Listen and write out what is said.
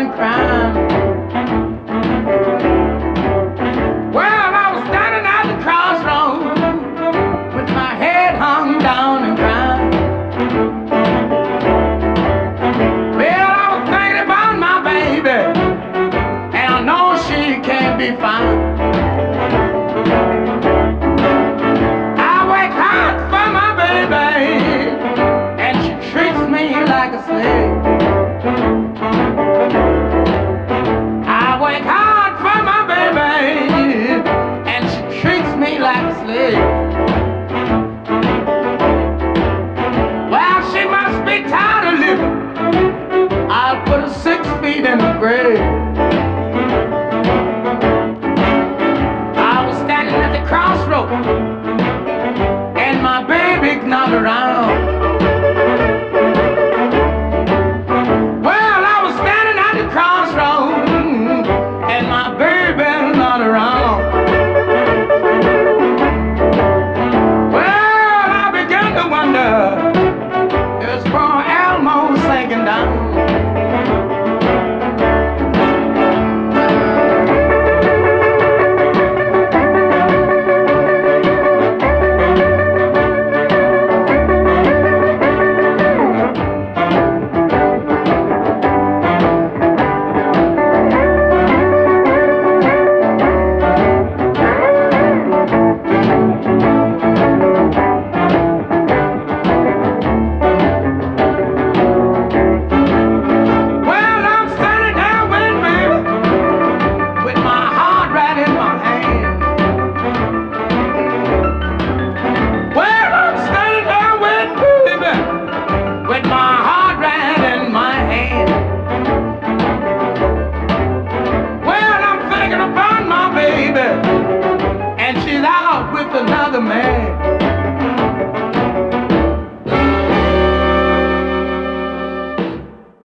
and crying. Well, I was standing at the crossroads with my head hung down and crying. Well, I was thinking about my baby, and I know she can't be found. I work hard for my baby, and she treats me like a slave. I work hard for my baby, and she treats me like a slave. Well, she must be tired of living. I'll put her 6 feet in the grave.